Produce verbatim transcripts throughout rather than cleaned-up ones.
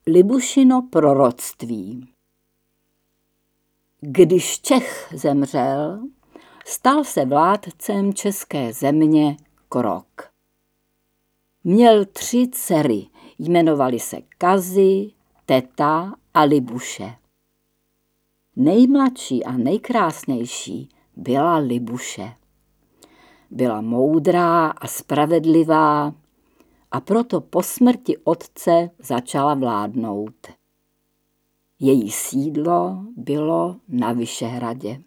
Libušino proroctví. Když Čech zemřel, stal se vládcem české země Krok. Měl tři dcery, jmenovali se Kazy, Teta a Libuše. Nejmladší a nejkrásnější byla Libuše. Byla moudrá a spravedlivá a proto po smrti otce začala vládnout. Její sídlo bylo na Vyšehradě.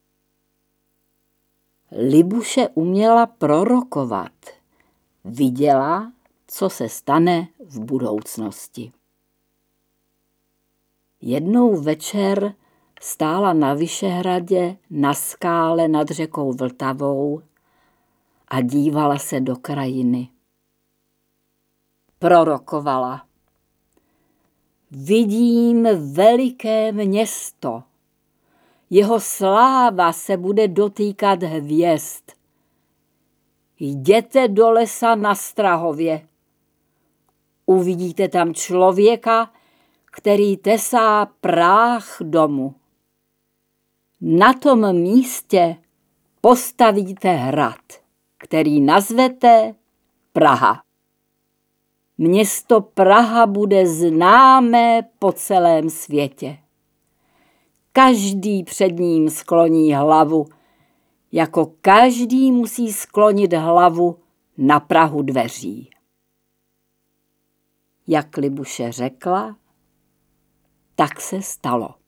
Libuše uměla prorokovat. Viděla, co se stane v budoucnosti. Jednou večer stála na Vyšehradě na skále nad řekou Vltavou a dívala se do krajiny. Prorokovala. Vidím veliké město. Jeho sláva se bude dotýkat hvězd. Jděte do lesa na Strahově. Uvidíte tam člověka, který tesá práh domu. Na tom místě postavíte hrad, který nazvete Praha. Město Praha bude známé po celém světě. Každý před ním skloní hlavu, jako každý musí sklonit hlavu na prahu dveří. Jak Libuše řekla, tak se stalo.